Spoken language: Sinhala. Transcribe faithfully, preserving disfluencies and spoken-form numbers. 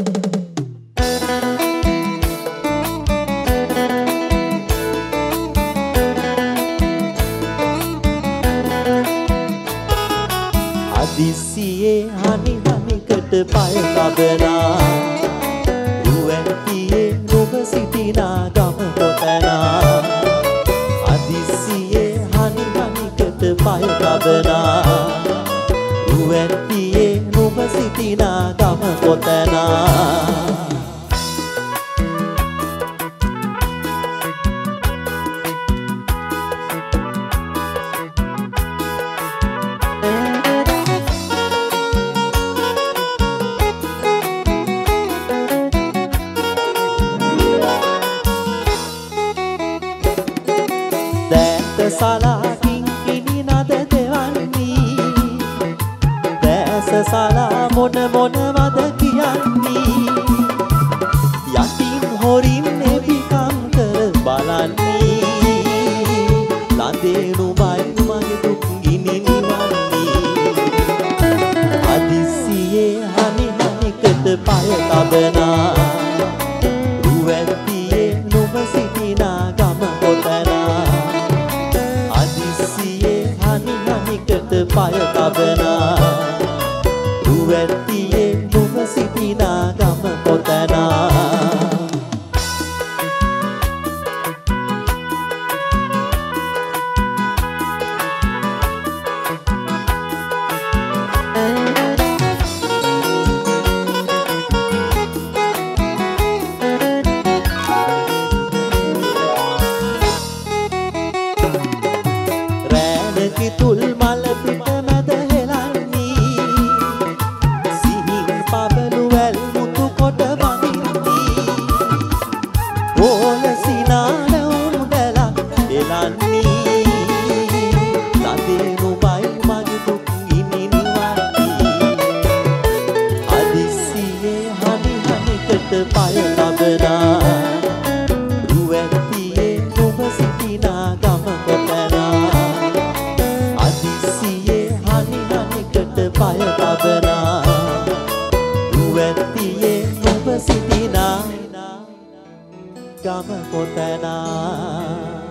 අදිසියේ හනි හනිකට පය තබනා රුවැටියේ නුඹ සිටිනා ගම කොතනා අදිසියේ හනි හනිකට පය තබනා රුවැටියේ නුඹ සිටිනා ගම කොතනා සලාකින් කිනි නද දෙවන්නේ දැස සලා මොන මොනවද කියන්නේ යටින් හොරින් එපිකම් කර බලන්නේ ලඳේ නුඹයි මගේ දුක් ගිනි නිවන්නේ අදිසියේ හනි හනිකට පය තබනා රුවැටියේ නුඹ සිටිනා ගම කොතනා පය තබනා රුවැටියේ නුඹ සිටිනා ගම කොතනා තුල් මල පිට මැද හෙලන්නේ සිහින් පබළු වැල් මුතු කොට වදින්නේ ඕල සිනාන උඩලා එලන්නේ ලඳේ නුඹයි මගේ දුක් ගිනි නිවන්නේ අදිසියේ හනි හනිකට පය තබනා රුවැටියේ නුඹ සිටිනා ගම කොතනා පය තබනා රුවැටියේ නුඹ සිටිනා ගම කොතනා